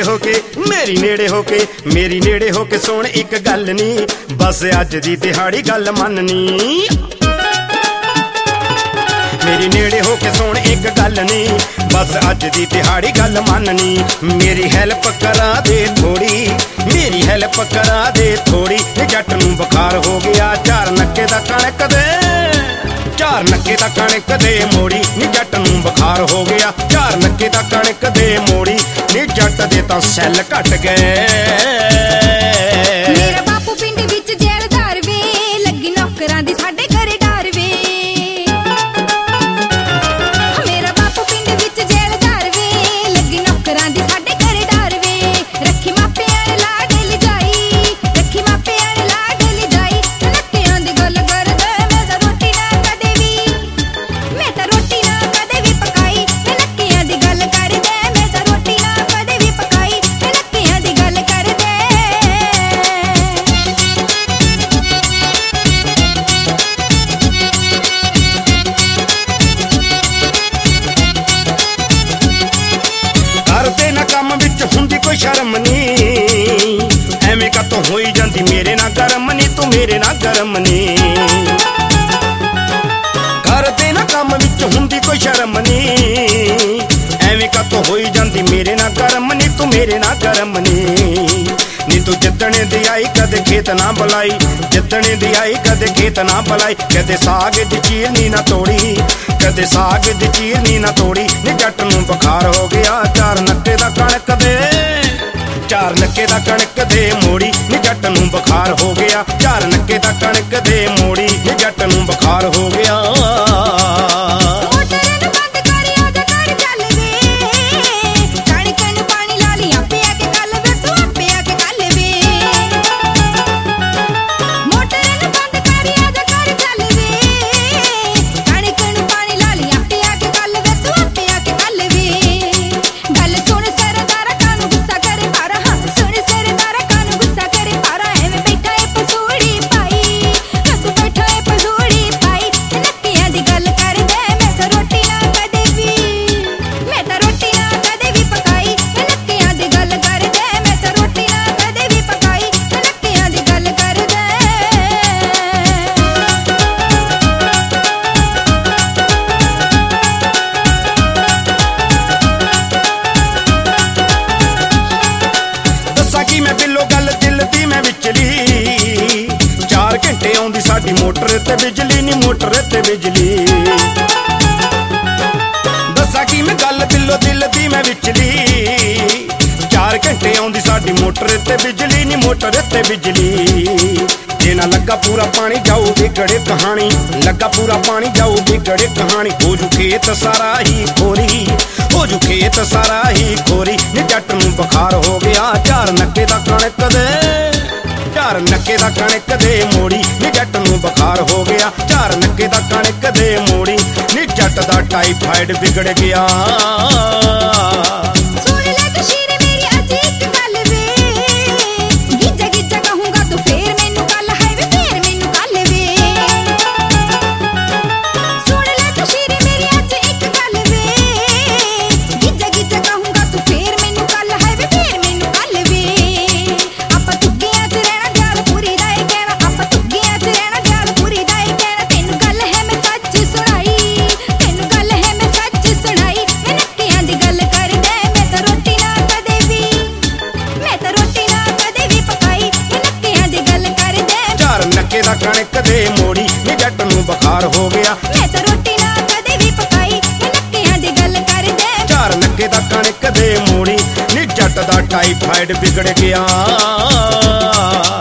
होके मेरी नेड़े होके मेरी नेड़े होके सुन एक गल नी बस अज दी दिहाड़ी गल मननी मेरी नेड़े होके सुन एक गल नी बस अज दी दिहाड़ी गल मननी मेरी हेल्प करा दे थोड़ी मेरी हेल्प करा दे थोड़ी जट नूं बुखार हो गया चार नक्के दा कणक दे चार नक्के दा कणक दे मोड़ी नी जट नूं बुखार हो गया चार नक्के दा कणक दे मोड़ी नी जट दे तां सैल घट गए मेरा बापू पिंड विच जेलदार वे लगी नौकरां दी साडे घरे डर वे मेरा बापू पिंड विच जेलदार वे लगी नौकरां दी साडे घरे डर वे रखी मापियां ने लाड लिजाई रखी मापियां ने लाड लिजाई नक्कियां दी गल करदे मैं तां रोटी ना कदे वी मैं तां रोटी ना कदे वी पकाई नक्कियां दी गल करदे मैं तां रोटी ना कदे वी पकाई नक्कियां दी गल करदे करदे ना काम विच हुंदी कोई शर्म नी एवें कतों होई जांदी मेरे ना गरम नी तू मेरे ना गरम नी करदे ना काम विच हुंदी कोई शर्म नी एवें कतों होई जांदी मेरे ना गरम नी तू मेरे ना गरम नी तू जिद्दने दी आई कदे खेत ना बुलाई जिद्दने दी आई कदे खेत ना बुलाई कदे साग दी चीरनी ना तोड़ी कदे साग दी चीरनी ना तोड़ी नी जट नूं बुखार हो गया चार नक्के दा कणक दे चार नक्के दा कणक दे मोड़ी नी जट नूं बुखार हो गया चार नक्के दा कणक दे मोड़ी नी जट नूं बुखार हो गया साडी मोटर ते बिजली नी मोटर ते बिजली दसा की मैं गल दिलो दिल दी मैं विचली 4 घंटे आउंदी साडी मोटर ते बिजली नी मोटर ते बिजली जे ना लगा पूरा पानी जाऊ बिगड़े कहानी लगा पूरा पानी जाऊ बिगड़े कहानी हो जू खेत सारा ही खोरी हो जू खेत सारा ही खोरी नी जट नूं बुखार हो गया चार नक्के दा कणक दे चार नक्के दा कणक दे मोड़ी नी जट नूं बुखार हो गया चार नक्के दा कणक दे मोड़ी नी जट दा टाइफाइड बिगड़ गया नक्के दा कणक दे मोड़ी नी जट नूं बुखार हो गया मैं तां रोटी ना कदे वी पकाई नक्कियां दी गल कर दे चार नक्के दा कणक दे मोड़ी नी जट दा टाइफाइड बिगड़ गया।